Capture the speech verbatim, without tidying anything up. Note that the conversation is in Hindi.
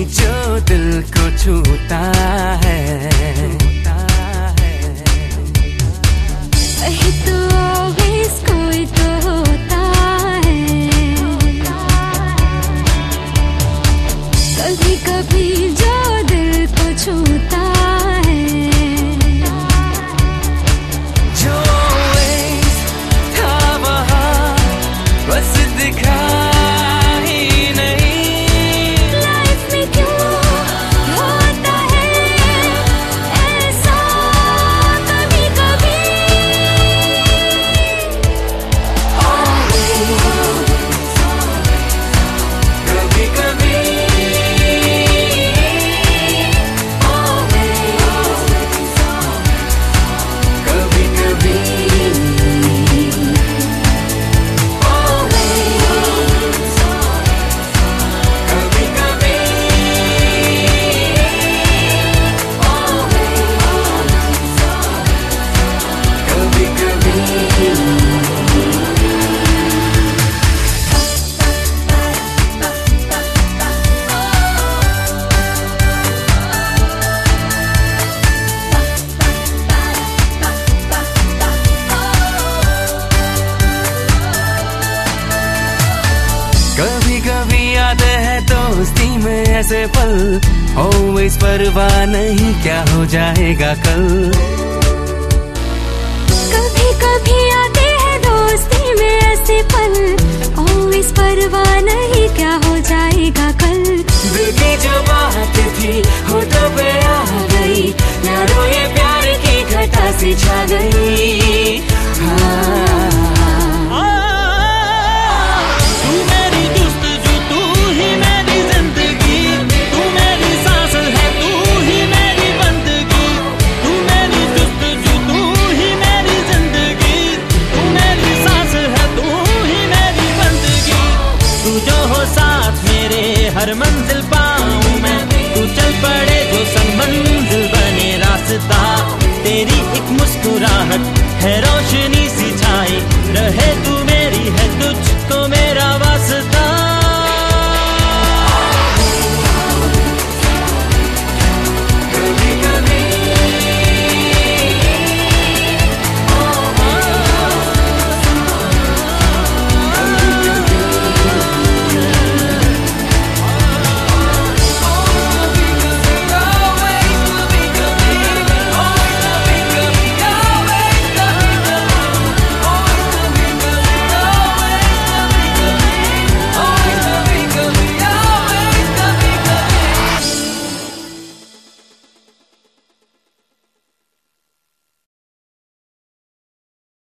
जो दिल को छूता है, कहीं तो always कोई तो होता है, कभी कभी जो दिल को छूता है, जो always था वहाँ बस दिखा ही नहीं। लाइफ में क्यों होता है ऐसा कभी कभी, कभी कभी कभी कभी आते हैं दोस्ती में ऐसे पल, ऑलवेज परवाह नहीं क्या हो जाएगा कल। कभी कभी आते हैं दोस्ती में ऐसे पल, ऑलवेज परवाह नहीं क्या हो जाएगा कल। दिल की जो बात थी होठों पे आ गई, यारो ये प्यार की घटा सी छा गई। हाँ हर मंजिल पाऊं मैं, तू चल पड़े जो संग मंजिल बने रास्ता, तेरी एक मुस्कुराहट है रोशनी